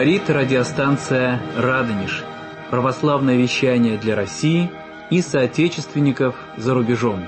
Говорит радиостанция «Радонеж». Православное вещание для России и соотечественников за рубежом.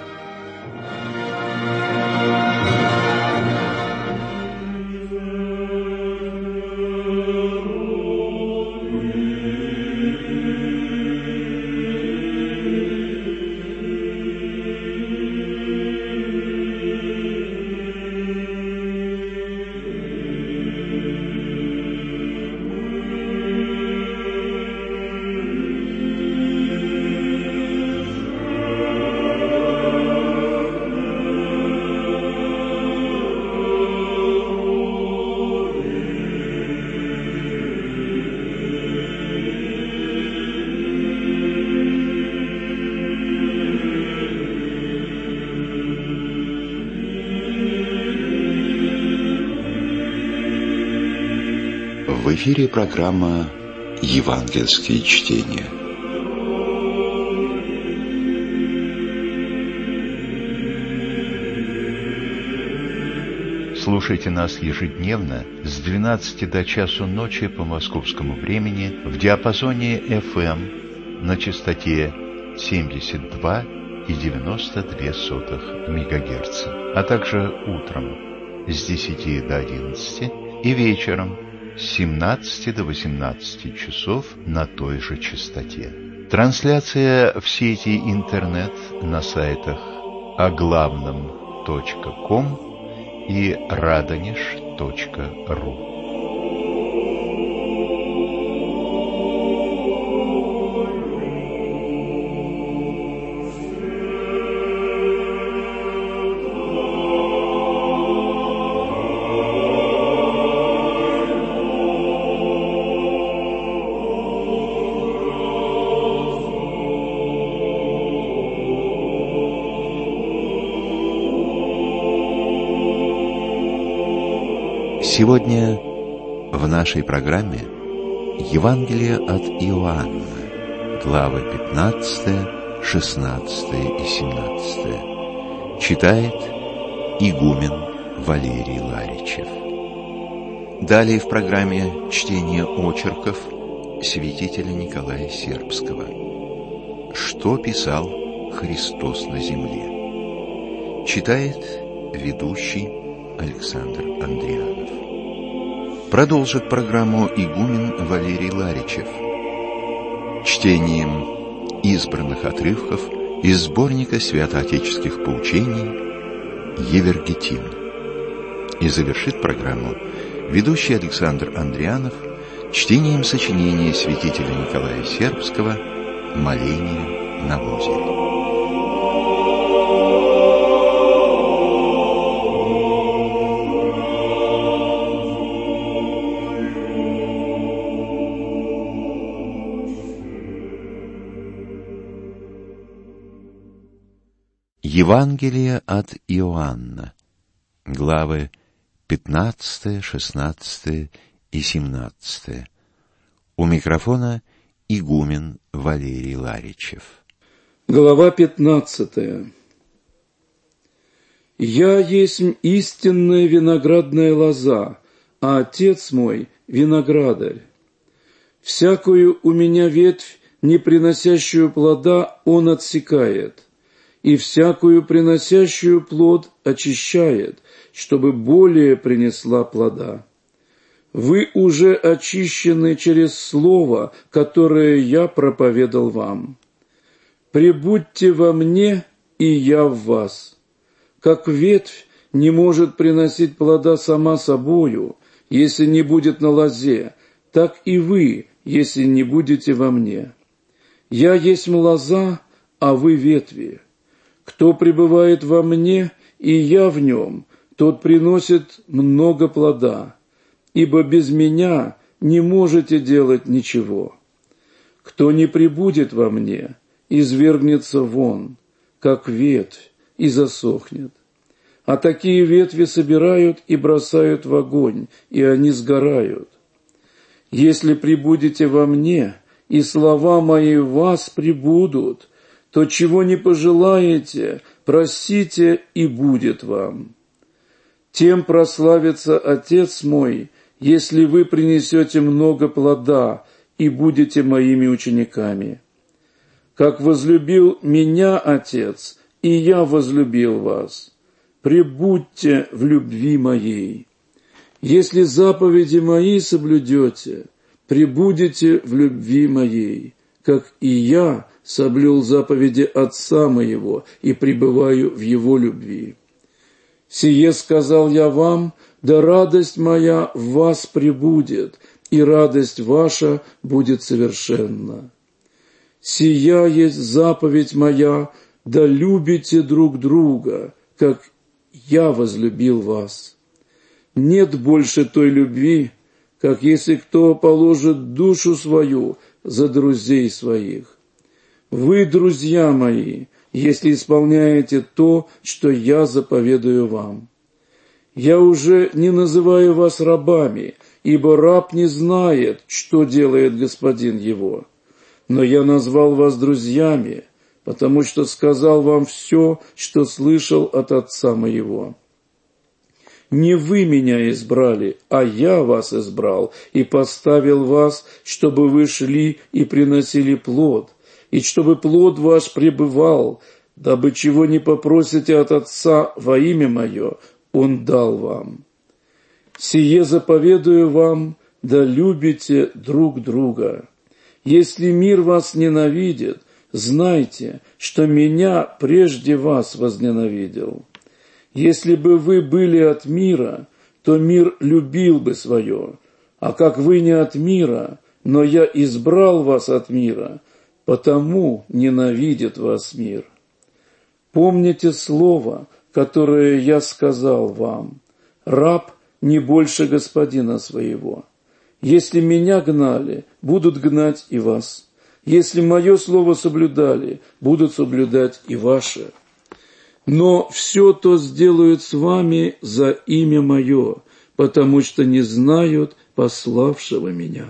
В эфире программа «Евангельские чтения». Слушайте нас ежедневно с 12 до часу ночи по московскому времени в диапазоне FM на частоте 72,92 МГц, а также утром с 10 до 11 и вечером с 17 до 18 часов на той же частоте. Трансляция в сети интернет на сайтах оглавном.ком и radonеж.ру. Сегодня в нашей программе Евангелие от Иоанна, главы 15, 16 и 17. Читает игумен Валерий Ларичев. Далее в программе чтение очерков святителя Николая Сербского. Что писал Христос на земле? Читает ведущий Александр Андрианов. Продолжит программу игумен Валерий Ларичев чтением избранных отрывков из сборника святоотеческих поучений «Евергетин». И завершит программу ведущий Александр Андрианов чтением сочинения святителя Николая Сербского «Моление на озере». Евангелие от Иоанна, главы 15, 16 и 17. У микрофона игумен Валерий Ларичев. Глава 15. «Я есть истинная виноградная лоза, а Отец мой – виноградарь. Всякую у меня ветвь, не приносящую плода, Он отсекает, и всякую приносящую плод очищает, чтобы более принесла плода. Вы уже очищены через слово, которое я проповедал вам. Пребудьте во мне, и я в вас. Как ветвь не может приносить плода сама собою, если не будет на лозе, так и вы, если не будете во мне. Я есть лоза, а вы ветви. Кто пребывает во мне, и я в нем, тот приносит много плода, ибо без меня не можете делать ничего. Кто не пребудет во мне, извергнется вон, как ветвь, и засохнет. А такие ветви собирают и бросают в огонь, и они сгорают. Если пребудете во мне, и слова мои в вас пребудут, то чего не пожелаете, просите, и будет вам. Тем прославится Отец мой, если вы принесете много плода и будете моими учениками. Как возлюбил меня Отец, и я возлюбил вас, пребудьте в любви моей. Если заповеди мои соблюдете, пребудете в любви моей, как и я соблюл заповеди Отца моего и пребываю в его любви. Сие сказал я вам, да радость моя в вас пребудет, и радость ваша будет совершенна. Сия есть заповедь моя, да любите друг друга, как я возлюбил вас. Нет больше той любви, как если кто положит душу свою за друзей своих. Вы, друзья мои, если исполняете то, что я заповедую вам. Я уже не называю вас рабами, ибо раб не знает, что делает господин его. Но я назвал вас друзьями, потому что сказал вам все, что слышал от Отца моего. Не вы меня избрали, а я вас избрал и поставил вас, чтобы вы шли и приносили плод, и чтобы плод ваш пребывал, дабы чего не попросите от Отца во имя мое, Он дал вам. Сие заповедую вам, да любите друг друга. Если мир вас ненавидит, знайте, что меня прежде вас возненавидел. Если бы вы были от мира, то мир любил бы свое, а как вы не от мира, но я избрал вас от мира, потому ненавидит вас мир. Помните слово, которое я сказал вам: раб не больше господина своего. Если меня гнали, будут гнать и вас. Если мое слово соблюдали, будут соблюдать и ваше. Но все то сделают с вами за имя мое, потому что не знают пославшего меня.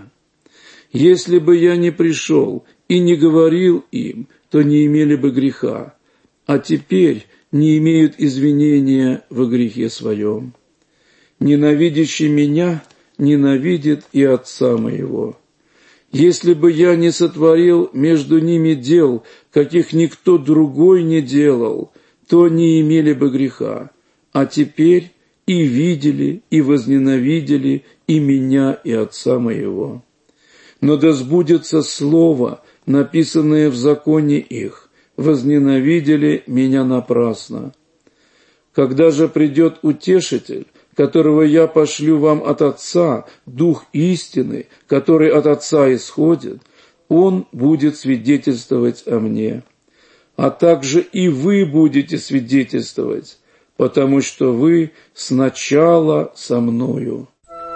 Если бы я не пришел и не говорил им, то не имели бы греха, а теперь не имеют извинения во грехе своем. Ненавидящий меня ненавидит и Отца моего. Если бы я не сотворил между ними дел, каких никто другой не делал, то не имели бы греха, а теперь и видели, и возненавидели и меня, и Отца моего. Но да сбудется слово, написанное в законе их: возненавидели меня напрасно. Когда же придет Утешитель, которого я пошлю вам от Отца, Дух истины, который от Отца исходит, Он будет свидетельствовать о мне. А также и вы будете свидетельствовать, потому что вы сначала со мною.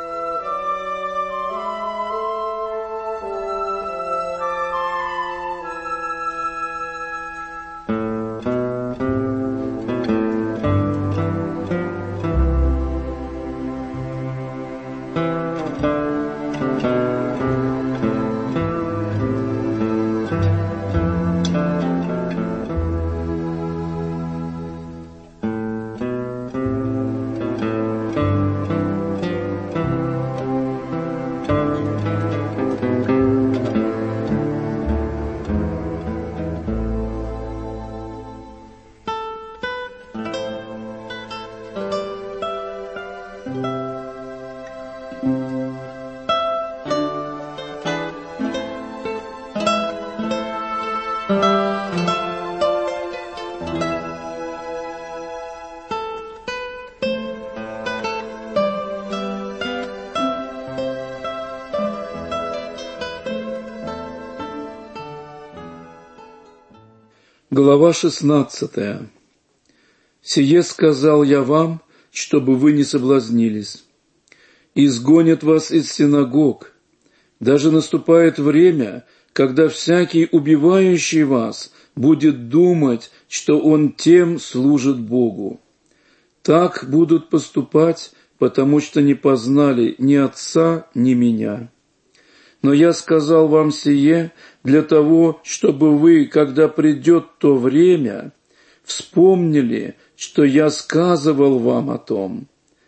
Глава 16. «Сие сказал я вам, чтобы вы не соблазнились. Изгонят вас из синагог. Даже наступает время, когда всякий, убивающий вас, будет думать, что он тем служит Богу. Так будут поступать, потому что не познали ни Отца, ни Меня. Но я сказал вам сие для того, чтобы вы, когда придет то время, вспомнили, что я сказывал вам о том.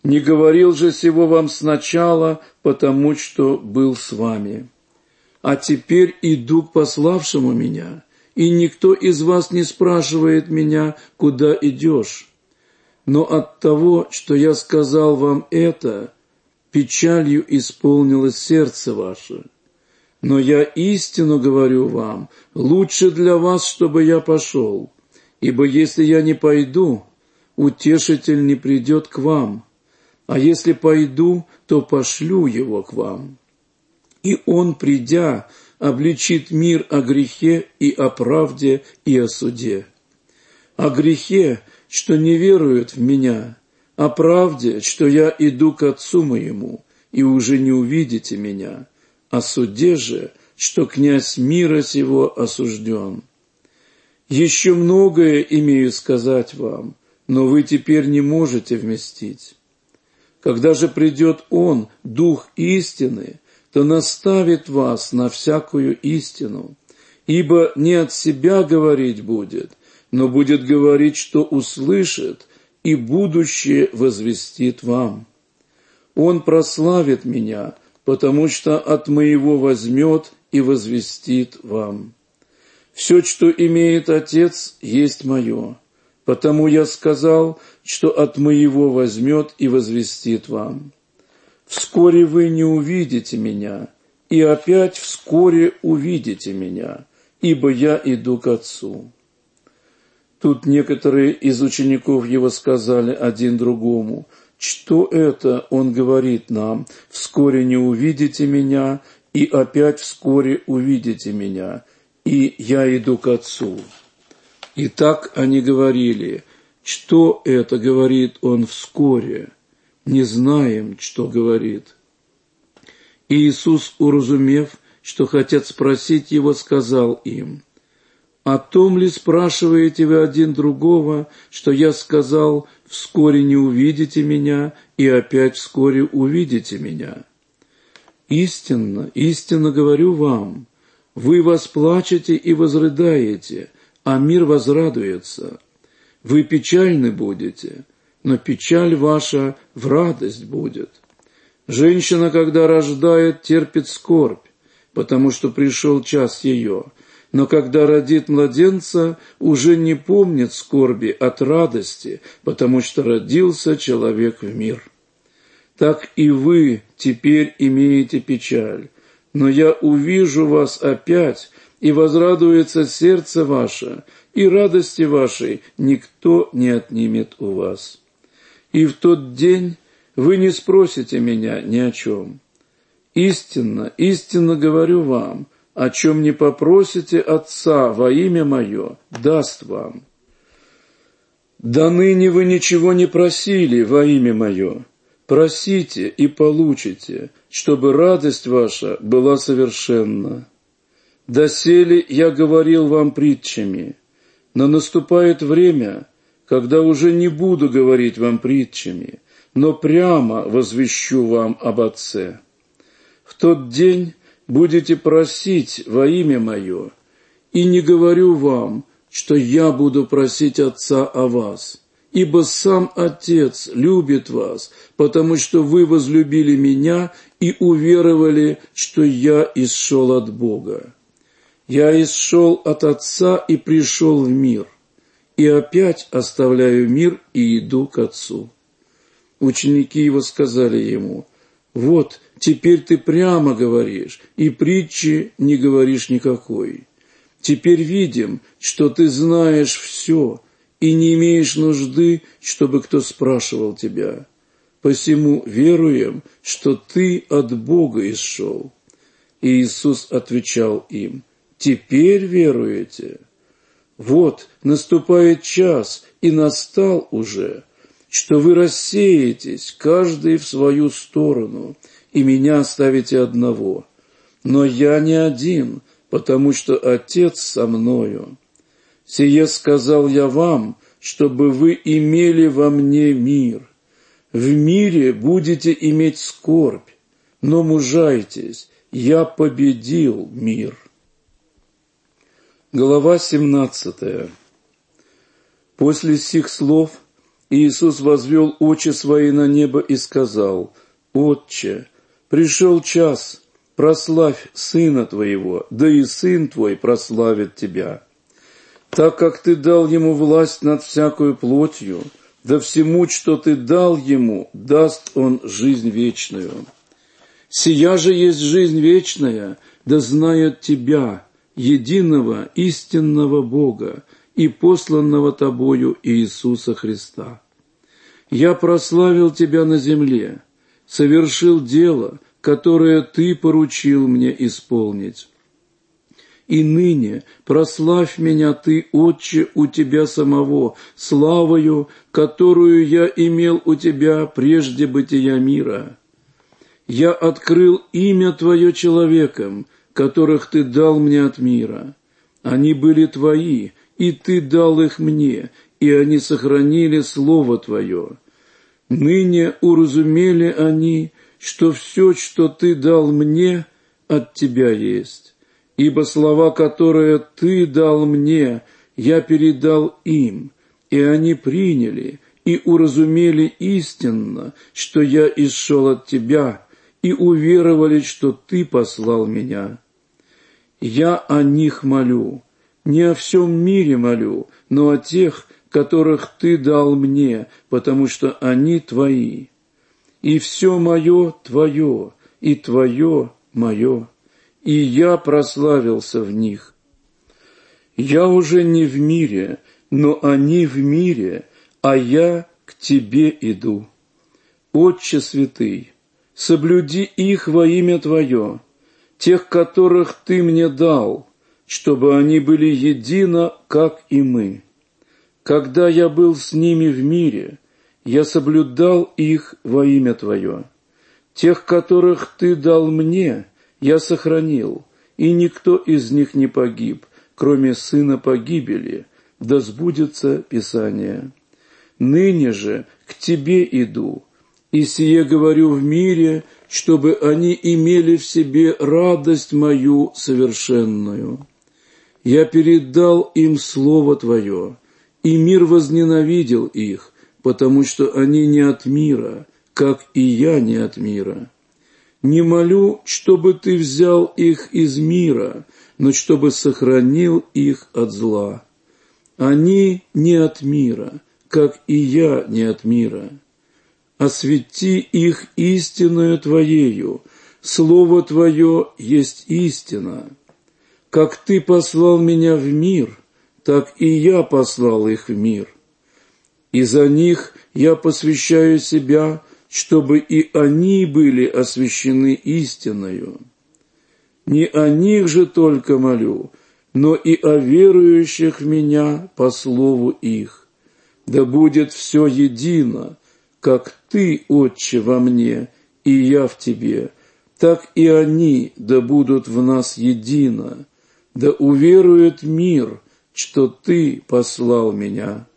Не говорил же сего вам сначала, потому что был с вами. А теперь иду к пославшему меня, и никто из вас не спрашивает меня, куда идешь. Но от того, что я сказал вам это, печалью исполнилось сердце ваше. Но я истину говорю вам, лучше для вас, чтобы я пошел. Ибо если я не пойду, утешитель не придет к вам, а если пойду, то пошлю его к вам. И он, придя, обличит мир о грехе и о правде и о суде. О грехе, что не веруют в меня, о правде, что я иду к Отцу моему, и уже не увидите меня, о суде же, что князь мира сего осужден. Еще многое имею сказать вам, но вы теперь не можете вместить. Когда же придет Он, Дух истины, то наставит вас на всякую истину, ибо не от себя говорить будет, но будет говорить, что услышит, и будущее возвестит вам. Он прославит меня, потому что от моего возьмет и возвестит вам. Все, что имеет Отец, есть мое, потому я сказал, что от моего возьмет и возвестит вам. Вскоре вы не увидите меня, и опять вскоре увидите меня, ибо я иду к Отцу». Тут некоторые из учеников его сказали один другому: «Что это он говорит нам? Вскоре не увидите меня, и опять вскоре увидите меня, и я иду к Отцу». И так они говорили: «Что это говорит он вскоре? Не знаем, что говорит». И Иисус, уразумев, что хотят спросить его, сказал им: «О том ли спрашиваете вы один другого, что я сказал: вскоре не увидите меня, и опять вскоре увидите меня? Истинно, истинно говорю вам, вы восплачете и возрыдаете, а мир возрадуется. Вы печальны будете, но печаль ваша в радость будет. Женщина, когда рождает, терпит скорбь, потому что пришел час ее. Но когда родит младенца, уже не помнит скорби от радости, потому что родился человек в мир. Так и вы теперь имеете печаль, но я увижу вас опять, и возрадуется сердце ваше, и радости вашей никто не отнимет у вас. И в тот день вы не спросите меня ни о чем. Истинно, истинно говорю вам, о чем не попросите Отца во имя Мое, даст вам. До ныне вы ничего не просили во имя Мое. Просите и получите, чтобы радость ваша была совершенна. Доселе я говорил вам притчами, но наступает время, когда уже не буду говорить вам притчами, но прямо возвещу вам об Отце. В тот день будете просить во имя Мое, и не говорю вам, что я буду просить Отца о вас, ибо сам Отец любит вас, потому что вы возлюбили Меня и уверовали, что я исшел от Бога. Я исшел от Отца и пришел в мир, и опять оставляю мир и иду к Отцу». Ученики Его сказали Ему: «Вот, теперь ты прямо говоришь, и притчи не говоришь никакой. Теперь видим, что ты знаешь все, и не имеешь нужды, чтобы кто спрашивал тебя. Посему веруем, что ты от Бога исшел». И Иисус отвечал им: «Теперь веруете? Вот наступает час, и настал уже, что вы рассеетесь, каждый в свою сторону, и Меня оставите одного. Но я не один, потому что Отец со мною. Сие сказал я вам, чтобы вы имели во Мне мир. В мире будете иметь скорбь, но мужайтесь, я победил мир». Глава 17. После сих слов Иисус возвел очи свои на небо и сказал: «Отче, пришел час, прославь Сына Твоего, да и Сын Твой прославит Тебя. Так как Ты дал Ему власть над всякою плотью, да всему, что Ты дал Ему, даст Он жизнь вечную. Сия же есть жизнь вечная, да знают Тебя, единого истинного Бога и посланного Тобою Иисуса Христа. Я прославил Тебя на земле, совершил дело, которое Ты поручил мне исполнить. И ныне прославь меня Ты, Отче, у Тебя самого, славою, которую я имел у Тебя прежде бытия мира. Я открыл имя Твое человекам, которых Ты дал мне от мира. Они были Твои, и Ты дал их мне, и они сохранили Слово Твое. Ныне уразумели они, что все, что Ты дал мне, от Тебя есть. Ибо слова, которые Ты дал мне, я передал им, и они приняли и уразумели истинно, что я исшел от Тебя, и уверовали, что Ты послал меня. Я о них молю, не о всем мире молю, но о тех, которых Ты дал мне, потому что они Твои. И все мое Твое, и Твое мое, и я прославился в них. Я уже не в мире, но они в мире, а я к Тебе иду. Отче святый, соблюди их во имя Твое, тех, которых Ты мне дал, чтобы они были едино, как и мы. Когда я был с ними в мире, я соблюдал их во имя Твое. Тех, которых Ты дал мне, я сохранил, и никто из них не погиб, кроме сына погибели, да сбудется Писание. Ныне же к Тебе иду, и сие говорю в мире, чтобы они имели в себе радость мою совершенную. Я передал им Слово Твое, и мир возненавидел их, потому что они не от мира, как и я не от мира. Не молю, чтобы Ты взял их из мира, но чтобы сохранил их от зла. Они не от мира, как и я не от мира. Освети их истиною Твоею, Слово Твое есть истина. Как Ты послал меня в мир, так и я послал их в мир. И за них я посвящаю себя, чтобы и они были освящены истиною. Не о них же только молю, но и о верующих в Меня по слову их. Да будет все едино, как Ты, Отче, во мне, и я в Тебе, так и они да будут в нас едино, да уверует мир, что Ты послал Меня.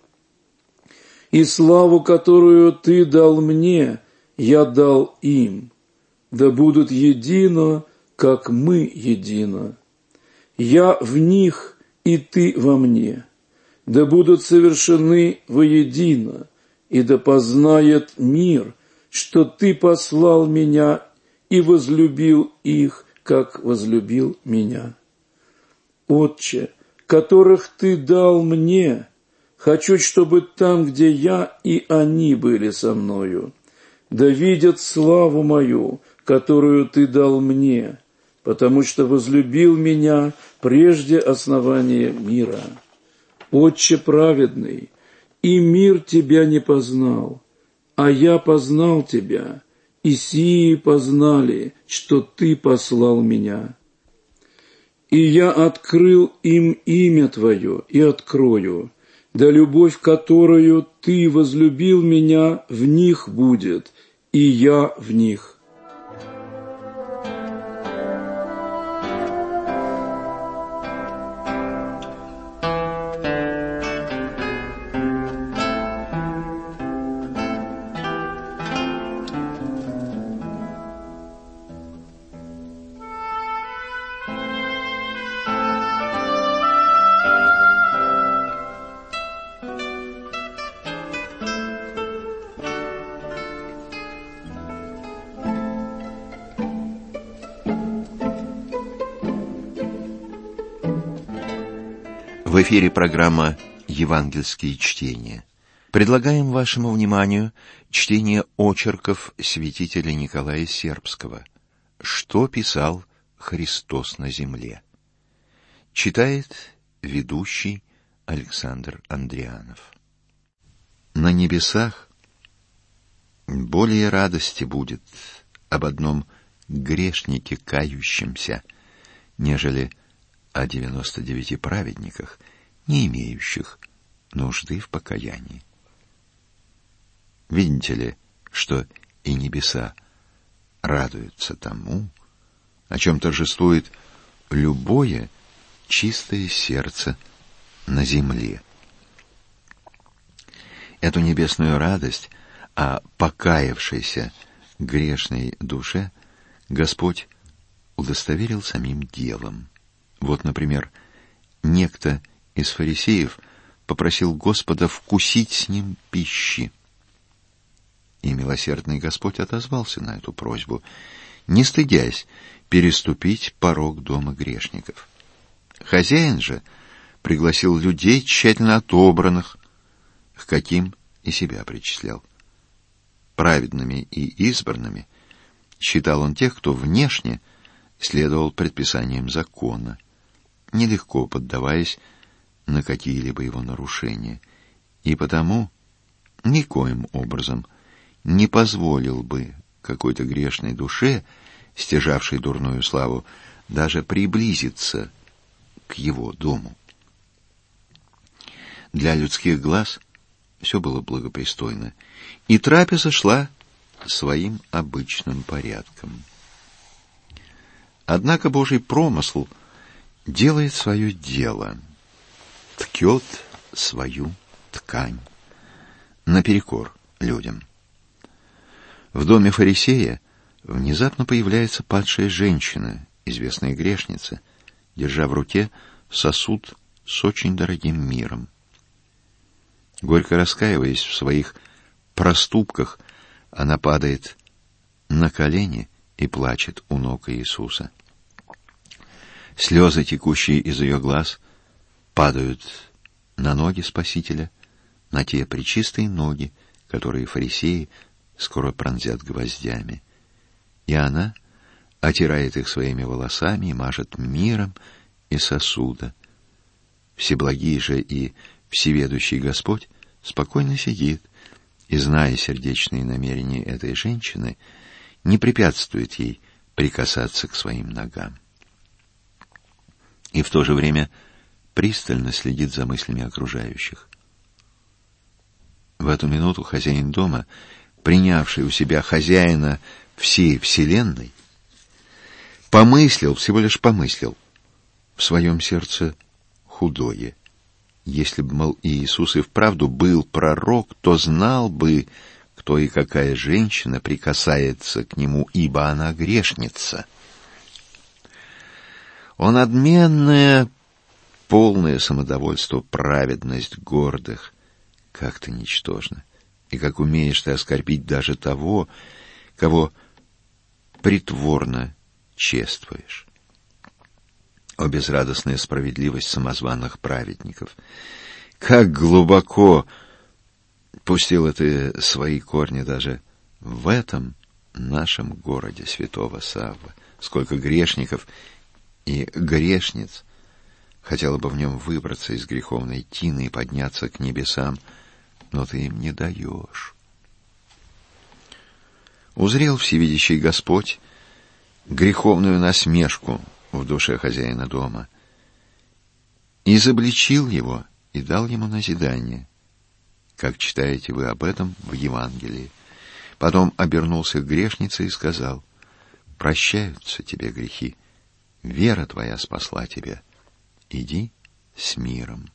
И славу, которую Ты дал мне, я дал им, да будут едино, как мы едино. Я в них, и Ты во мне, да будут совершены воедино, и да познает мир, что Ты послал Меня и возлюбил их, как возлюбил Меня. Отче, которых Ты дал мне, хочу, чтобы там, где я, и они были со мною, да видят славу мою, которую Ты дал мне, потому что возлюбил Меня прежде основания мира. Отче праведный, и мир Тебя не познал, а я познал Тебя, и сии познали, что Ты послал Меня. И я открыл им имя Твое и открою, да любовь, которую Ты возлюбил Меня, в них будет, и я в них». В эфире программа «Евангельские чтения». Предлагаем вашему вниманию чтение очерков святителя Николая Сербского «Что писал Христос на земле». Читает ведущий Александр Андрианов. На небесах более радости будет об одном грешнике кающемся, нежели о 99 праведниках, не имеющих нужды в покаянии. Видите ли, что и небеса радуются тому, о чем торжествует любое чистое сердце на земле. Эту небесную радость о покаявшейся грешной душе Господь удостоверил самим делом. Вот, например, некто из фарисеев попросил Господа вкусить с ним пищи. И милосердный Господь отозвался на эту просьбу, не стыдясь переступить порог дома грешников. Хозяин же пригласил людей, тщательно отобранных, к каким и себя причислял. Праведными и избранными считал он тех, кто внешне следовал предписаниям закона, нелегко поддаваясь на какие-либо его нарушения, и потому никоим образом не позволил бы какой-то грешной душе, стяжавшей дурную славу, даже приблизиться к его дому. Для людских глаз все было благопристойно, и трапеза шла своим обычным порядком. Однако Божий промысл делает свое дело, ткет свою ткань наперекор людям. В доме фарисея внезапно появляется падшая женщина, известная грешница, держа в руке сосуд с очень дорогим миром. Горько раскаиваясь в своих проступках, она падает на колени и плачет у ног Иисуса. Слезы, текущие из ее глаз, падают на ноги Спасителя, на те пречистые ноги, которые фарисеи скоро пронзят гвоздями. И она отирает их своими волосами и мажет миром из сосуда. Всеблагий же и всеведущий Господь спокойно сидит и, зная сердечные намерения этой женщины, не препятствует ей прикасаться к своим ногам. И в то же время пристально следит за мыслями окружающих. В эту минуту хозяин дома, принявший у себя хозяина всей вселенной, помыслил, всего лишь помыслил, в своем сердце худое. Если бы, мол, Иисус и вправду был пророк, то знал бы, кто и какая женщина прикасается к нему, ибо она грешница. О, надменное, полное самодовольство, праведность гордых! Как ты ничтожна! И как умеешь ты оскорбить даже того, кого притворно чествуешь! О, безрадостная справедливость самозваных праведников! Как глубоко пустила ты свои корни даже в этом нашем городе святого Саввы! Сколько грешников и грешниц хотела бы в нем выбраться из греховной тины и подняться к небесам, но ты им не даешь. Узрел всевидящий Господь греховную насмешку в душе хозяина дома, изобличил его и дал ему назидание, как читаете вы об этом в Евангелии. Потом обернулся к грешнице и сказал: «Прощаются тебе грехи, вера твоя спасла тебя, иди с миром».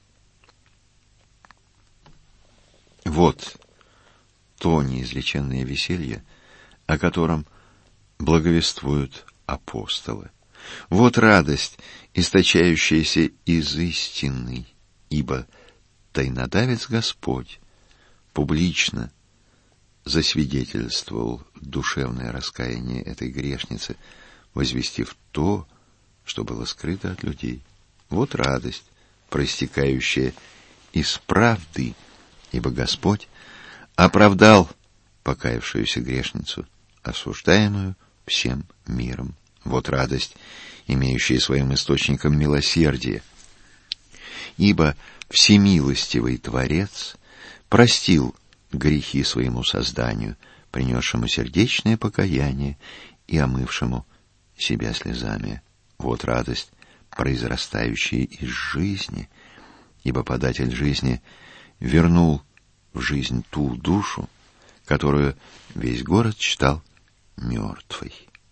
Вот то неизреченное веселье, о котором благовествуют апостолы. Вот радость, источающаяся из истины, ибо тайнодавец Господь публично засвидетельствовал душевное раскаяние этой грешницы, возвестив то, что было скрыто от людей. Вот радость, проистекающее из правды, ибо Господь оправдал покаявшуюся грешницу, осуждаемую всем миром. Вот радость, имеющая своим источником милосердие. Ибо всемилостивый Творец простил грехи своему созданию, принесшему сердечное покаяние и омывшему себя слезами. Вот радость, произрастающая из жизни, ибо податель жизни вернул в жизнь ту душу, которую весь город считал мертвой.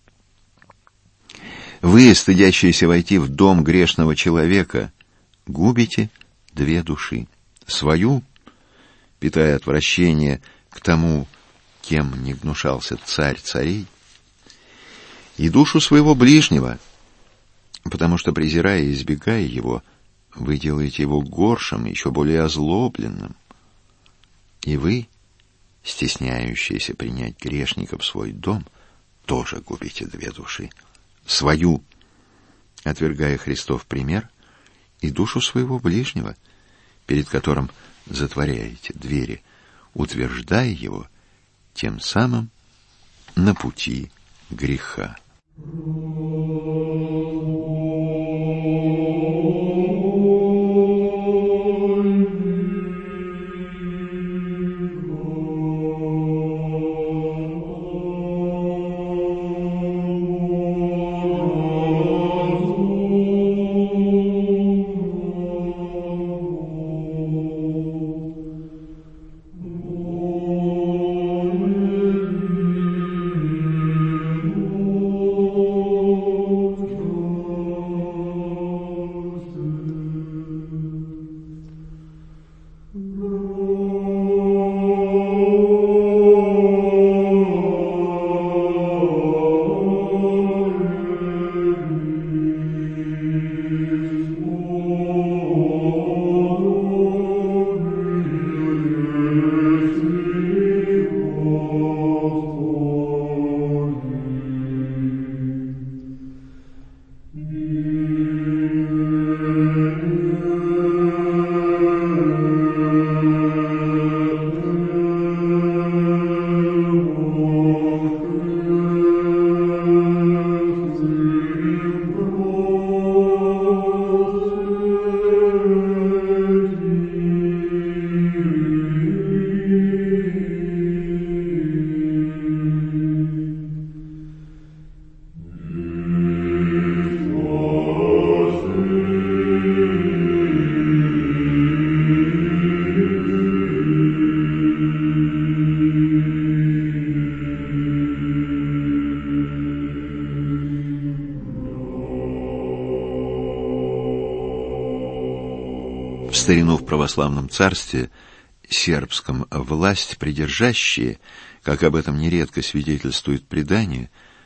Вы, стыдящиеся войти в дом грешного человека, губите две души. Свою, питая отвращение к тому, кем не гнушался царь царей, и душу своего ближнего, потому что, презирая и избегая его, вы делаете его горшим, еще более озлобленным. И вы, стесняющиеся принять грешника в свой дом, тоже губите две души. Свою, отвергая Христов пример, и душу своего ближнего, перед которым затворяете двери, утверждая его тем самым на пути греха. В старину в православном царстве сербском власть придержащие, как об этом нередко свидетельствует предание,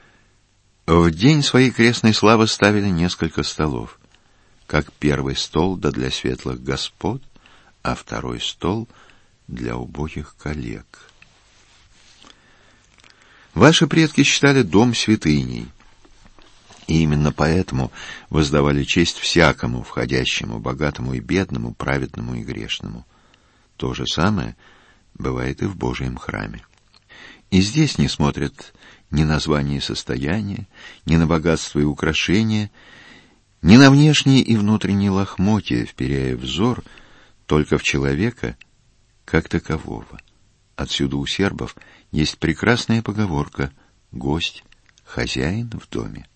в день своей крестной славы ставили несколько столов, как первый стол да для светлых господ, а второй стол для убогих коллег. Ваши предки считали дом святыней, и именно поэтому воздавали честь всякому входящему, богатому и бедному, праведному и грешному. То же самое бывает и в Божьем храме. И здесь не смотрят ни на звание и состояние, ни на богатство и украшения, ни на внешние и внутренние лохмотья, вперяя взор только в человека как такового. Отсюда у сербов есть прекрасная поговорка «гость, хозяин в доме».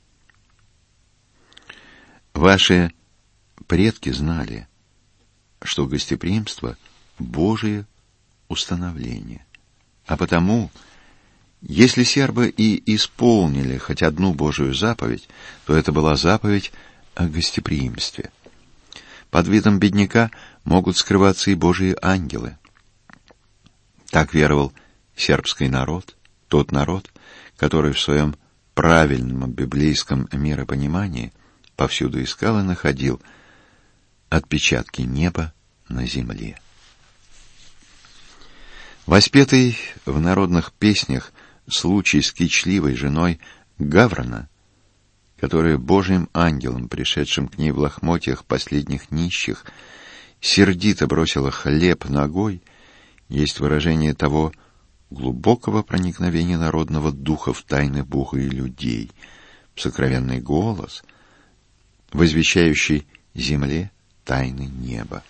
Ваши предки знали, что гостеприимство — Божие установление. А потому, если сербы и исполнили хоть одну Божию заповедь, то это была заповедь о гостеприимстве. Под видом бедняка могут скрываться и Божьи ангелы. Так веровал сербский народ, тот народ, который в своем правильном библейском миропонимании повсюду искал и находил отпечатки неба на земле. Воспетый в народных песнях случай с кичливой женой Гаврона, которая Божьим ангелом, пришедшим к ней в лохмотьях последних нищих, сердито бросила хлеб ногой, есть выражение того глубокого проникновения народного духа в тайны Бога и людей, сокровенный голос, возвещающий земле тайны неба.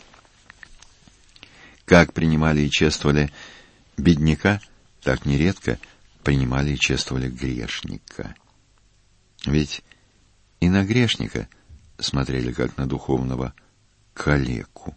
Как принимали и чествовали бедняка, так нередко принимали и чествовали грешника. Ведь и на грешника смотрели как на духовного калеку.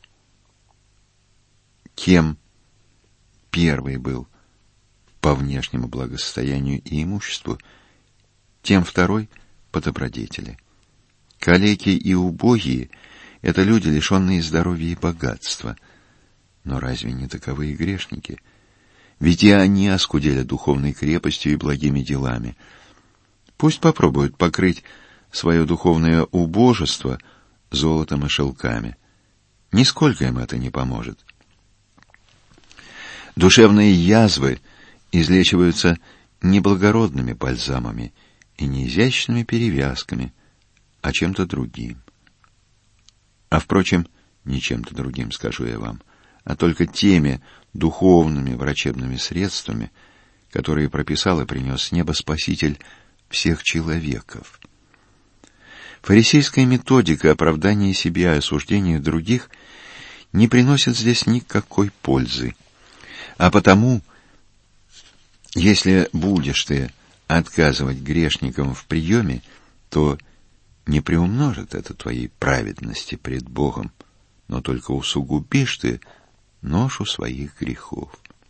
Кем первый был по внешнему благосостоянию и имуществу, тем второй по добродетели. Калеки и убогие — это люди, лишенные здоровья и богатства. Но разве не таковы и грешники? Ведь и они оскудели духовной крепостью и благими делами. Пусть попробуют покрыть свое духовное убожество золотом и шелками. Нисколько им это не поможет. Душевные язвы излечиваются не благородными бальзамами и не изящными перевязками, а чем-то другим. А, впрочем, не чем-то другим, скажу я вам, а только теми духовными врачебными средствами, которые прописал и принес с неба Спаситель всех человеков. Фарисейская методика оправдания себя и осуждения других не приносит здесь никакой пользы. А потому, если будешь ты отказывать грешникам в приеме, то не приумножит это твоей праведности пред Богом, но только усугубишь ты ношу своих грехов.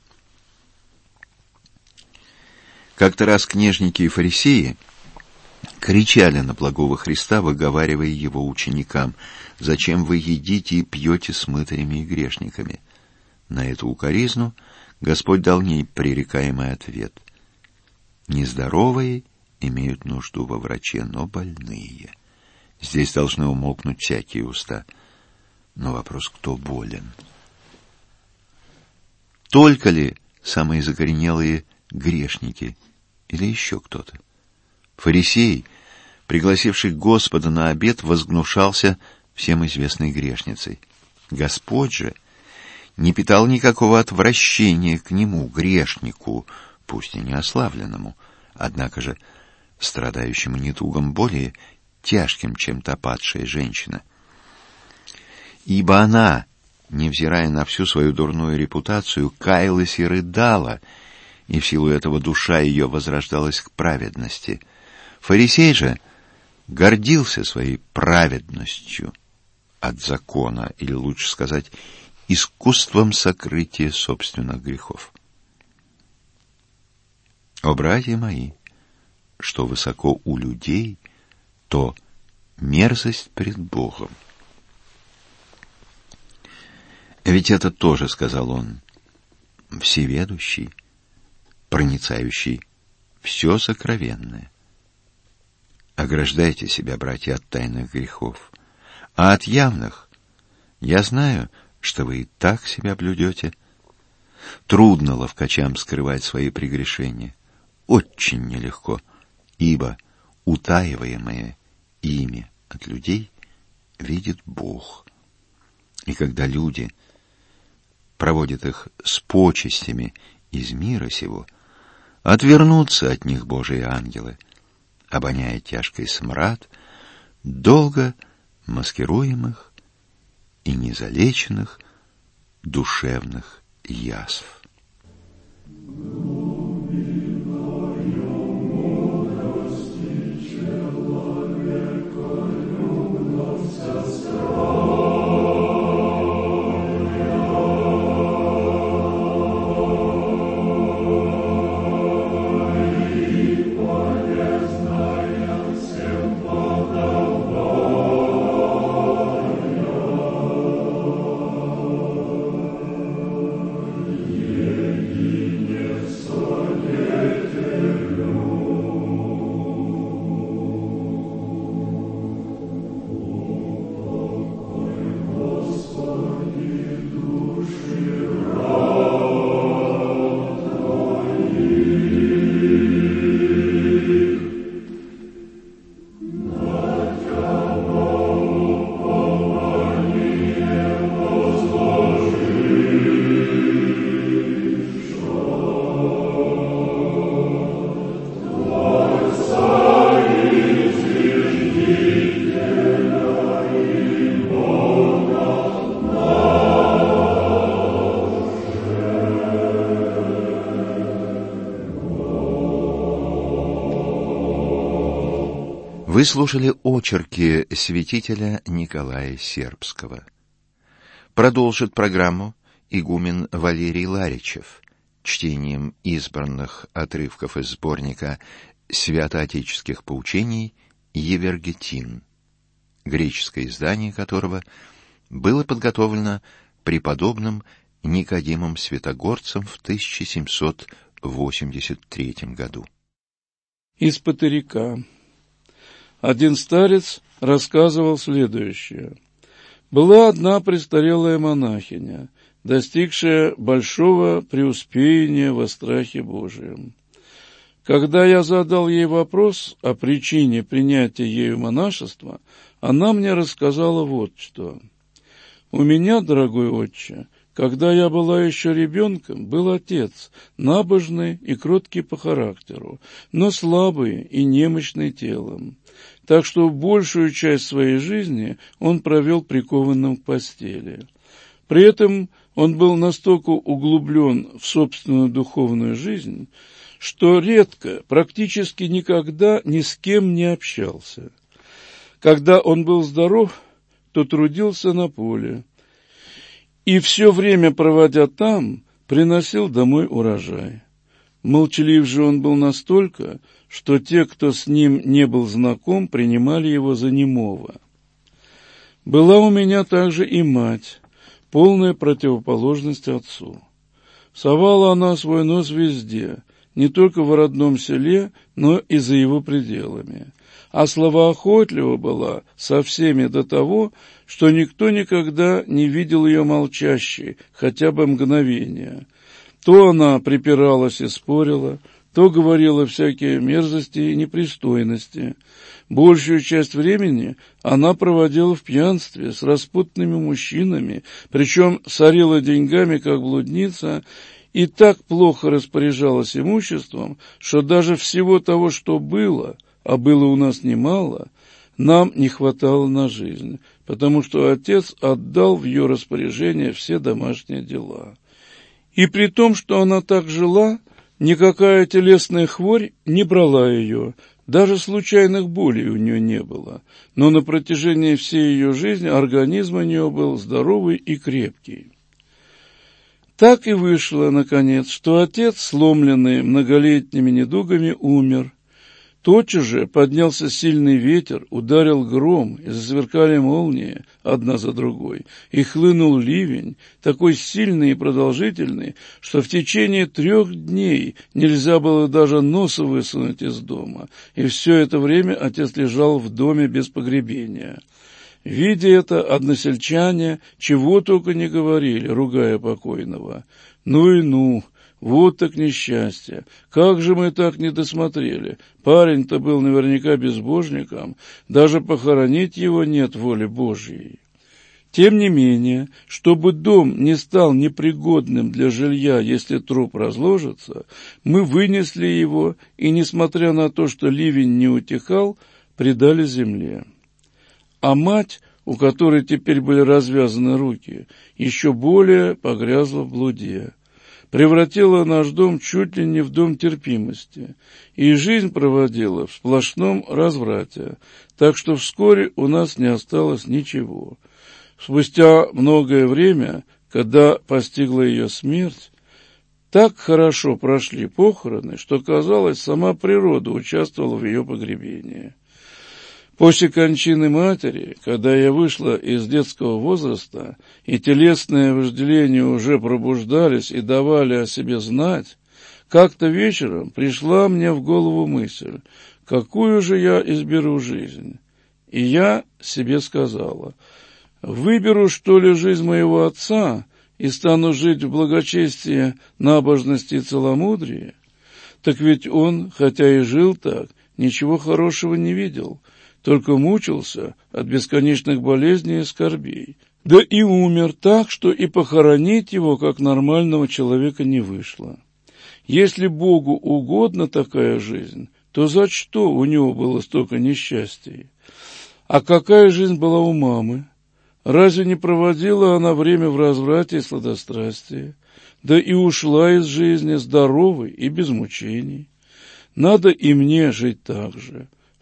Как-то раз книжники и фарисеи кричали на благого Христа, выговаривая его ученикам: «Зачем вы едите и пьете с мытарями и грешниками?» На эту укоризну Господь дал непререкаемый ответ: «Нездоровые имеют нужду во враче, но больные. Здесь должны умолкнуть всякие уста». Но вопрос: кто болен? Только ли самые закоренелые грешники или еще кто-то? Фарисей, пригласивший Господа на обед, возгнушался всем известной грешницей. Господь же не питал никакого отвращения к нему, грешнику, пусть и не ославленному, однако же страдающему недугом более тяжким, чем та падшая женщина. Ибо она, невзирая на всю свою дурную репутацию, каялась и рыдала, и в силу этого душа ее возрождалась к праведности. Фарисей же гордился своей праведностью от закона, или лучше сказать, искусством сокрытия собственных грехов. О, братья мои, что высоко у людей, то мерзость пред Богом. Ведь это тоже, сказал он, всеведущий, проницающий все сокровенное. Ограждайте себя, братья, от тайных грехов, а от явных я знаю, что вы и так себя блюдете. Трудно ловкачам скрывать свои прегрешения, очень нелегко, ибо утаиваемое ими от людей видит Бог. И когда люди проводят их с почестями из мира сего, отвернутся от них Божии ангелы, обоняя тяжкий смрад долго маскируемых и незалеченных душевных язв. Вы слушали очерки святителя Николая Сербского. Продолжит программу игумен Валерий Ларичев чтением избранных отрывков из сборника святоотеческих поучений «Евергетин», греческое издание которого было подготовлено преподобным Никодимом Святогорцем в 1783 году. Из Патерика. Один старец рассказывал следующее. Была одна престарелая монахиня, достигшая большого преуспеяния во страхе Божием. Когда я задал ей вопрос о причине принятия ею монашества, она мне рассказала вот что. «У меня, дорогой отче, когда я была еще ребенком, был отец, набожный и кроткий по характеру, но слабый и немощный телом. Так что большую часть своей жизни он провел прикованным к постели. При этом он был настолько углублен в собственную духовную жизнь, что редко, практически никогда ни с кем не общался. Когда он был здоров, то трудился на поле, и все время, проводя там, приносил домой урожай. Молчалив же он был настолько, что те, кто с ним не был знаком, принимали его за немого. Была у меня также и мать, полная противоположность отцу. Совала она свой нос везде, не только в родном селе, но и за его пределами. А словоохотлива была со всеми до того, что никто никогда не видел ее молчащей, хотя бы мгновения. То она припиралась и спорила, то говорила всякие мерзости и непристойности. Большую часть времени она проводила в пьянстве с распутными мужчинами, причем сорила деньгами, как блудница, и так плохо распоряжалась имуществом, что даже всего того, что было, а было у нас немало, нам не хватало на жизнь, потому что отец отдал в ее распоряжение все домашние дела. И при том, что она так жила, никакая телесная хворь не брала ее, даже случайных болей у нее не было, но на протяжении всей ее жизни организм у нее был здоровый и крепкий. Так и вышло, наконец, что отец, сломленный многолетними недугами, умер. Тотчас же поднялся сильный ветер, ударил гром, и засверкали молнии одна за другой, и хлынул ливень, такой сильный и продолжительный, что в течение 3 дней нельзя было даже носа высунуть из дома, и все это время отец лежал в доме без погребения. Видя это, односельчане чего только не говорили, ругая покойного. «Ну и ну! Вот так несчастье! Как же мы так не досмотрели! Парень-то был наверняка безбожником, даже похоронить его нет воли Божьей». Тем не менее, чтобы дом не стал непригодным для жилья, если труп разложится, мы вынесли его и, несмотря на то, что ливень не утихал, предали земле. А мать, у которой теперь были развязаны руки, еще более погрязла в блуде. Превратила наш дом чуть ли не в дом терпимости, и жизнь проводила в сплошном разврате, так что вскоре у нас не осталось ничего. Спустя многое время, когда постигла ее смерть, так хорошо прошли похороны, что, казалось, сама природа участвовала в ее погребении. После кончины матери, когда я вышла из детского возраста, и телесные вожделения уже пробуждались и давали о себе знать, как-то вечером пришла мне в голову мысль, какую же я изберу жизнь. И я себе сказала, выберу, что ли, жизнь моего отца и стану жить в благочестии, набожности и целомудрии. Так ведь он, хотя и жил так, ничего хорошего не видел, только мучился от бесконечных болезней и скорбей. Да и умер так, что и похоронить его, как нормального человека, не вышло. Если Богу угодна такая жизнь, то за что у него было столько несчастий? А какая жизнь была у мамы? Разве не проводила она время в разврате и сладострастии? Да и ушла из жизни здоровой и без мучений. Надо и мне жить так же.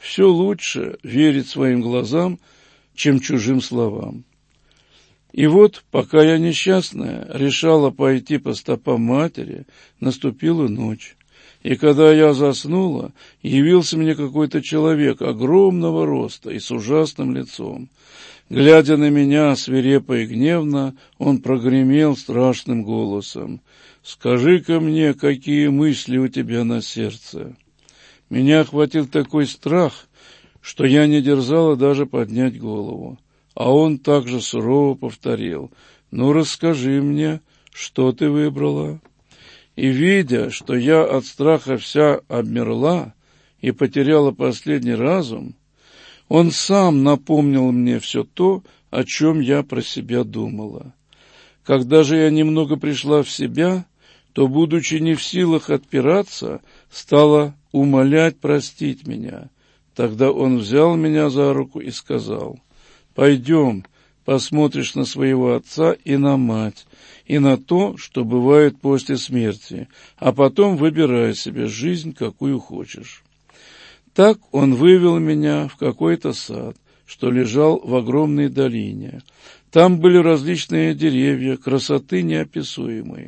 все лучше верить своим глазам, чем чужим словам. И вот, пока я несчастная решала пойти по стопам матери, наступила ночь. И когда я заснула, явился мне какой-то человек огромного роста и с ужасным лицом. Глядя на меня свирепо и гневно, он прогремел страшным голосом: «Скажи-ка мне, какие мысли у тебя на сердце?» Меня охватил такой страх, что я не дерзала даже поднять голову. А он также сурово повторил: «Ну, расскажи мне, что ты выбрала?» И, видя, что я от страха вся обмерла и потеряла последний разум, он сам напомнил мне все то, о чем я про себя думала. Когда же я немного пришла в себя, то, будучи не в силах отпираться, стала умолять простить меня. Тогда он взял меня за руку и сказал: «Пойдем, посмотришь на своего отца и на мать, и на то, что бывает после смерти, а потом выбирай себе жизнь, какую хочешь». Так он вывел меня в какой-то сад, что лежал в огромной долине. Там были различные деревья, красоты неописуемой,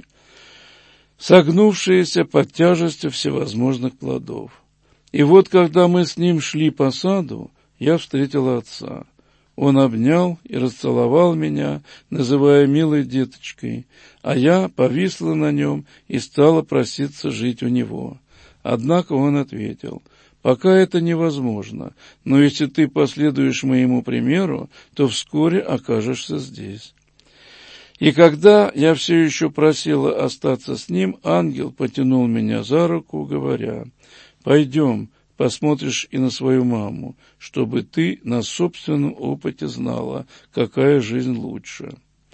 согнувшиеся под тяжестью всевозможных плодов. И вот, когда мы с ним шли по саду, я встретила отца. Он обнял и расцеловал меня, называя милой деточкой, а я повисла на нем и стала проситься жить у него. Однако он ответил: «Пока это невозможно, но если ты последуешь моему примеру, то вскоре окажешься здесь». И когда я все еще просила остаться с ним, ангел потянул меня за руку, говоря: «Пойдем, посмотришь и на свою маму, чтобы ты на собственном опыте знала, какая жизнь лучше».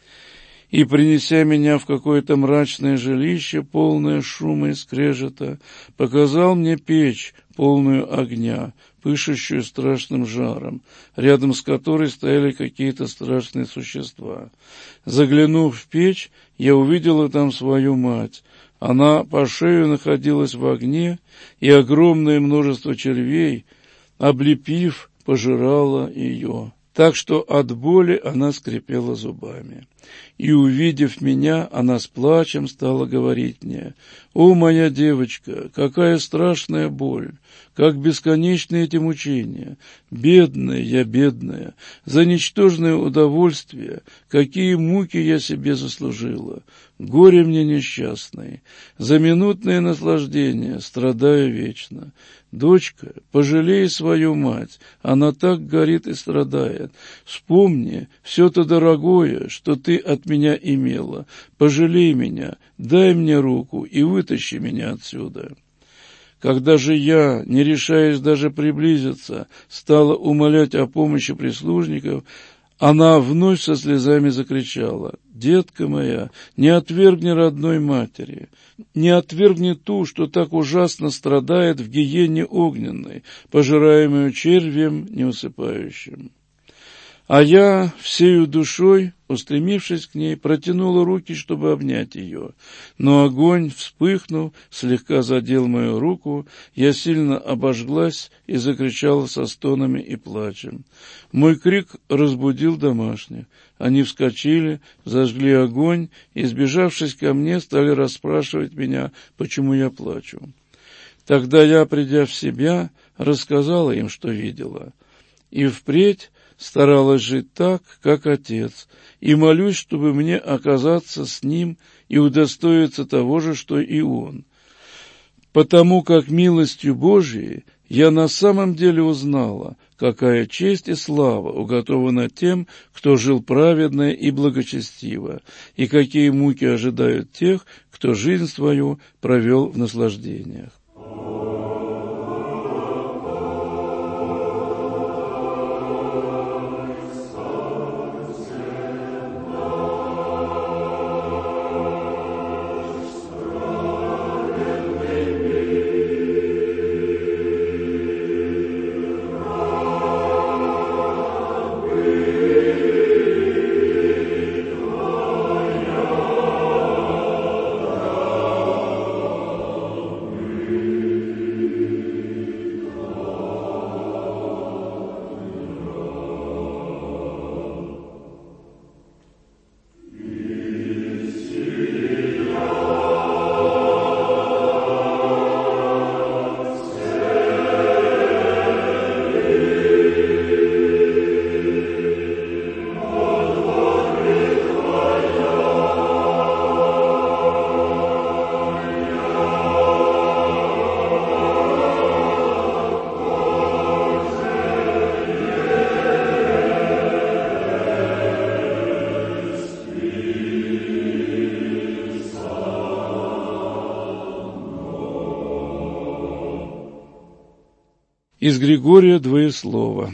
И, принеся меня в какое-то мрачное жилище, полное шума и скрежета, показал мне печь, полную огня, пышущую страшным жаром, рядом с которой стояли какие-то страшные существа. Заглянув в печь, я увидела там свою мать. Она по шею находилась в огне, и огромное множество червей, облепив, пожирало ее, так что от боли она скрипела зубами. И, увидев меня, она с плачем стала говорить мне: «О, моя девочка, какая страшная боль! Как бесконечны эти мучения! Бедная я, бедная! За ничтожное удовольствие, какие муки я себе заслужила! Горе мне несчастной! За минутное наслаждение страдаю вечно! Дочка, пожалей свою мать, она так горит и страдает. Вспомни все то дорогое, что ты от меня имела. Пожалей меня, дай мне руку и вытащи меня отсюда». Когда же я, не решаясь даже приблизиться, стала умолять о помощи прислужников, она вновь со слезами закричала: «Детка моя, не отвергни родной матери, не отвергни ту, что так ужасно страдает в гиене огненной, пожираемую червем неусыпающим». А я, всею душой, устремившись к ней, протянула руки, чтобы обнять ее. Но огонь, вспыхнув, слегка задел мою руку, я сильно обожглась и закричала со стонами и плачем. Мой крик разбудил домашних. Они вскочили, зажгли огонь и, сбежавшись ко мне, стали расспрашивать меня, почему я плачу. Тогда я, придя в себя, рассказала им, что видела. И впредь старалась жить так, как отец, и молюсь, чтобы мне оказаться с ним и удостоиться того же, что и он. Потому как милостью Божией я на самом деле узнала, какая честь и слава уготована тем, кто жил праведно и благочестиво, и какие муки ожидают тех, кто жизнь свою провел в наслаждениях. Из Григория Двоеслова.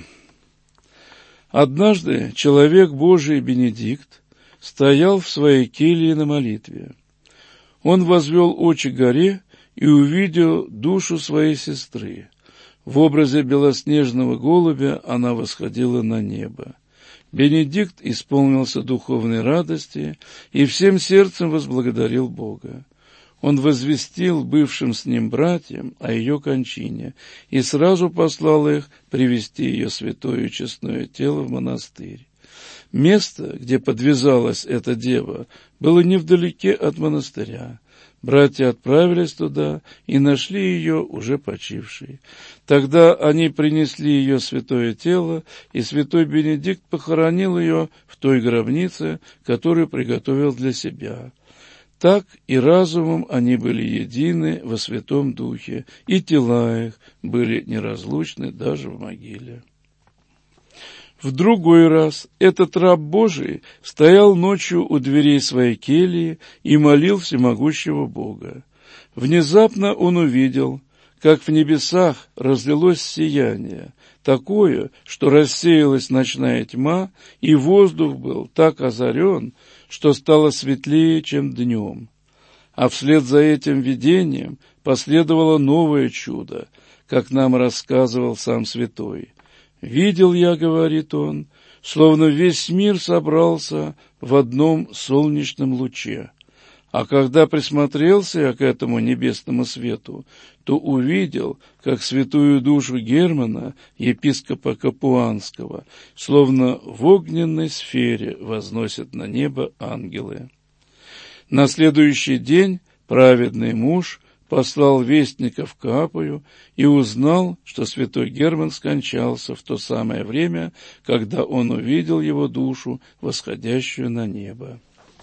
Однажды человек Божий Бенедикт стоял в своей келье на молитве. Он возвел очи к горе и увидел душу своей сестры. В образе белоснежного голубя она восходила на небо. Бенедикт исполнился духовной радости и всем сердцем возблагодарил Бога. Он возвестил бывшим с ним братьям о ее кончине и сразу послал их привести ее святое и честное тело в монастырь. Место, где подвязалась эта дева, было невдалеке от монастыря. Братья отправились туда и нашли ее уже почившей. Тогда они принесли ее святое тело, и святой Бенедикт похоронил ее в той гробнице, которую приготовил для себя. Так и разумом они были едины во Святом Духе, и тела их были неразлучны даже в могиле. В другой раз этот раб Божий стоял ночью у дверей своей кельи и молил всемогущего Бога. Внезапно он увидел, как в небесах разлилось сияние, такое, что рассеялась ночная тьма, и воздух был так озарен, что стало светлее, чем днем. А вслед за этим видением последовало новое чудо, как нам рассказывал сам святой. «Видел я, — говорит он, — словно весь мир собрался в одном солнечном луче. А когда присмотрелся я к этому небесному свету, то увидел, как святую душу Германа, епископа Капуанского, словно в огненной сфере возносят на небо ангелы. На следующий день праведный муж послал вестников к Апою и узнал, что святой Герман скончался в то самое время, когда он увидел его душу, восходящую на небо.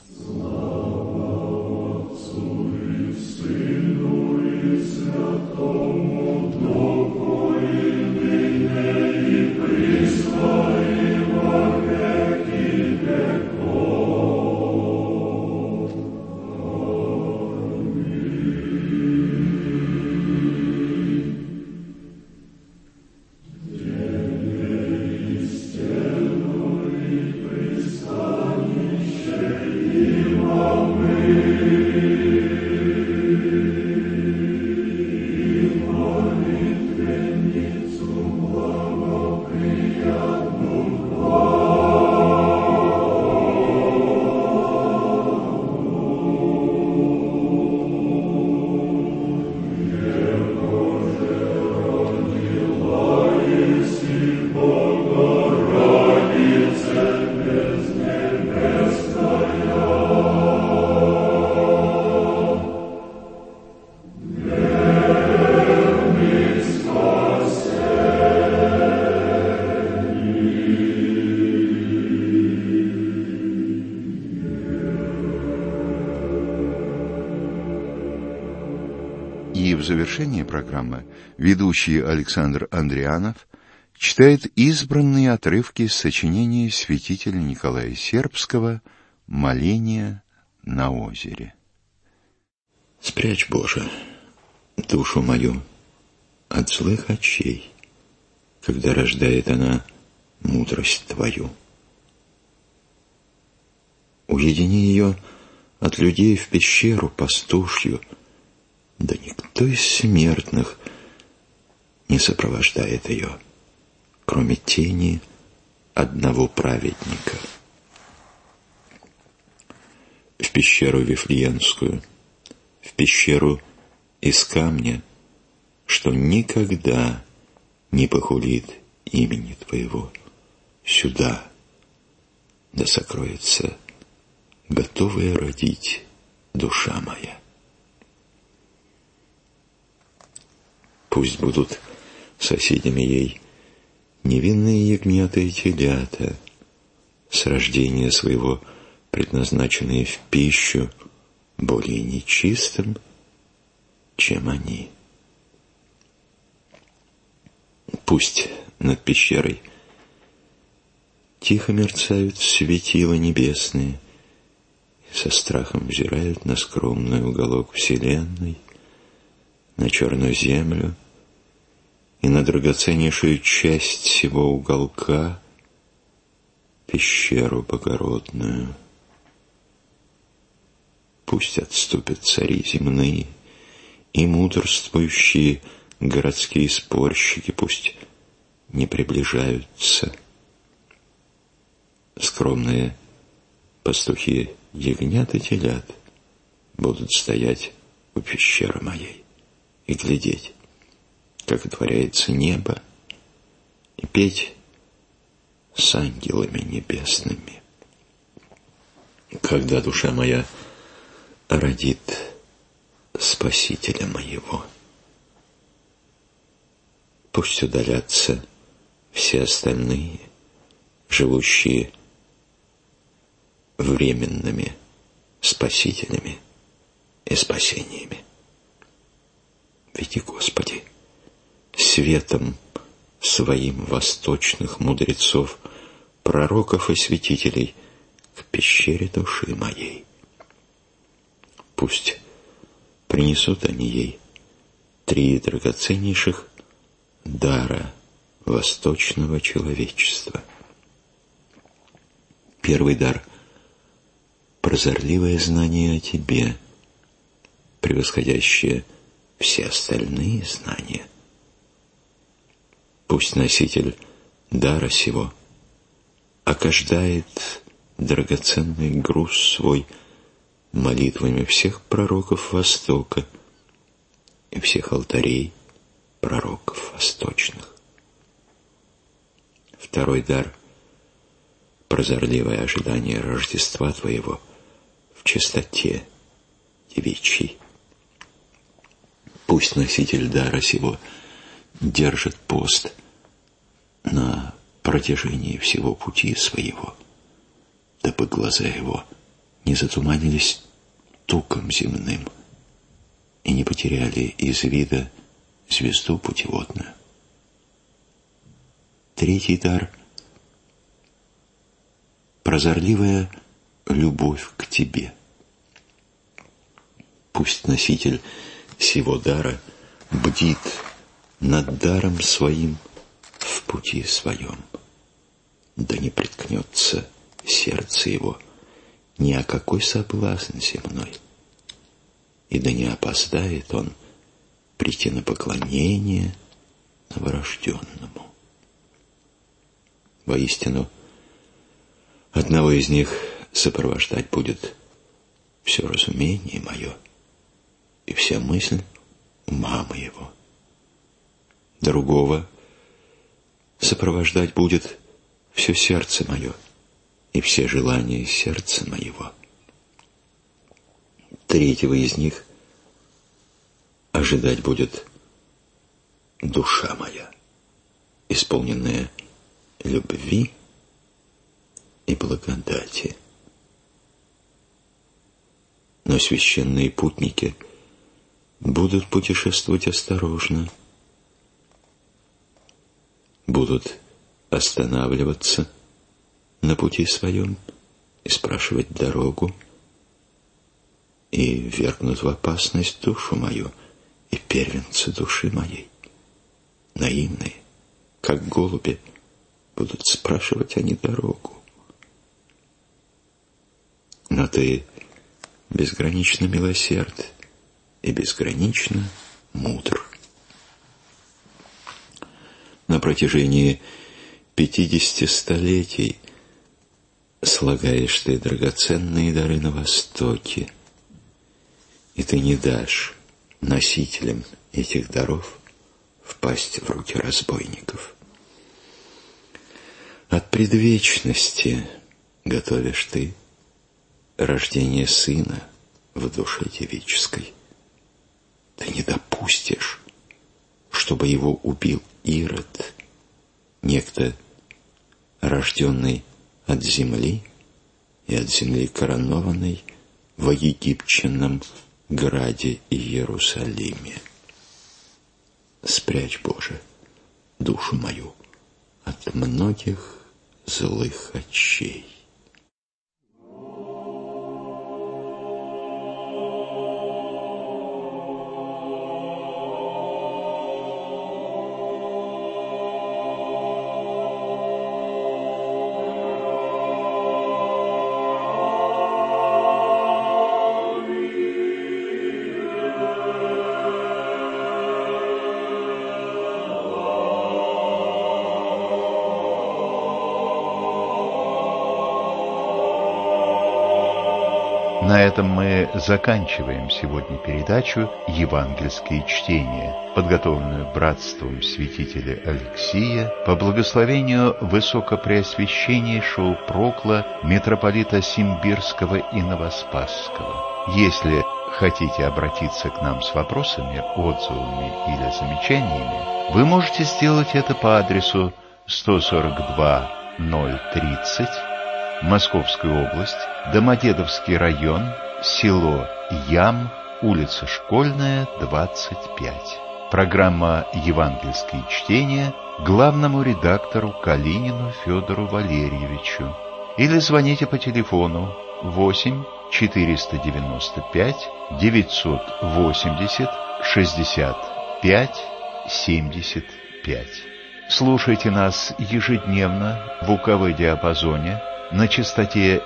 И в завершении программы ведущий Александр Андрианов читает избранные отрывки из сочинения святителя Николая Сербского «Моление на озере». Спрячь, Боже, душу мою от злых очей, когда рождает она мудрость Твою. Уедини ее от людей в пещеру пастушью, да никто из смертных не сопровождает ее, кроме тени одного праведника. В пещеру Вифлеемскую, в пещеру из камня, что никогда не похулит имени Твоего, сюда, да сокроется готовая родить душа моя. Пусть будут соседями ей невинные ягнята и телята, с рождения своего предназначенные в пищу, более нечистым, чем они. Пусть над пещерой тихо мерцают светила небесные, и со страхом взирают на скромный уголок вселенной, на черную землю и на драгоценнейшую часть сего уголка, пещеру богородную. Пусть отступят цари земные и мудрствующие городские спорщики, пусть не приближаются. Скромные пастухи ягнят и телят будут стоять у пещеры моей и глядеть, как отворяется небо, и петь с ангелами небесными. Когда душа моя родит Спасителя моего, пусть удалятся все остальные, живущие временными спасителями и спасениями. Веди, Господи, светом своим восточных мудрецов, пророков и святителей к пещере души моей. Пусть принесут они ей 3 драгоценнейших дара восточного человечества. Первый дар — прозорливое знание о Тебе, превосходящее все остальные знания. Пусть носитель дара сего окаждает драгоценный груз свой молитвами всех пророков Востока и всех алтарей пророков восточных. Второй дар — прозорливое ожидание Рождества Твоего в чистоте девичьей. Пусть носитель дара сего держит пост на протяжении всего пути своего, дабы глаза его не затуманились туком земным и не потеряли из вида звезду путеводную. Третий дар — прозорливая любовь к Тебе. Пусть носитель сего дара бдит над даром своим в пути своем, да не приткнется сердце его ни о какой соблазн земной, и да не опоздает он прийти на поклонение новорожденному. Воистину, одного из них сопровождать будет все разумение мое и вся мысль ума моего. Другого сопровождать будет все сердце мое и все желания сердца моего. Третьего из них ожидать будет душа моя, исполненная любви и благодати. Но священные путники будут путешествовать осторожно, будут останавливаться на пути своем и спрашивать дорогу, и ввергнут в опасность душу мою и первенца души моей. Наивные, как голуби, будут спрашивать они дорогу. Но Ты безгранично милосерд и безгранично мудр. На протяжении 50 столетий слагаешь Ты драгоценные дары на Востоке, и Ты не дашь носителям этих даров впасть в руки разбойников. От предвечности готовишь Ты рождение сына в душе девической. Ты не допустишь, чтобы его убил Ирод, некто, рожденный от земли и от земли коронованный во египетском граде Иерусалиме. Спрячь, Боже, душу мою от многих злых очей. На этом мы заканчиваем сегодня передачу «Евангельские чтения», подготовленную братством святителя Алексия по благословению высокопреосвященнейшего прокла митрополита Симбирского и Новоспасского. Если хотите обратиться к нам с вопросами, отзывами или замечаниями, вы можете сделать это по адресу 142-030, Московская область, Домодедовский район, село Ям, улица Школьная, 25. Программа «Евангельские чтения» главному редактору Калинину Федору Валерьевичу. Или звоните по телефону 8 495 980 65 75. Слушайте нас ежедневно в УКВ-диапазоне на частоте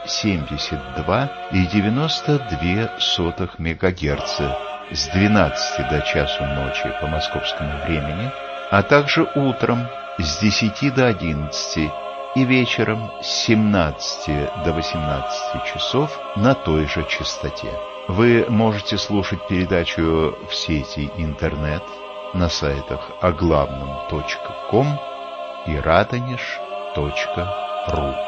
72,92 МГц с 12 до часу ночи по московскому времени, а также утром с 10 до 11 и вечером с 17 до 18 часов на той же частоте. Вы можете слушать передачу в сети интернет на сайтах оглавном.ком и радонеж.ру.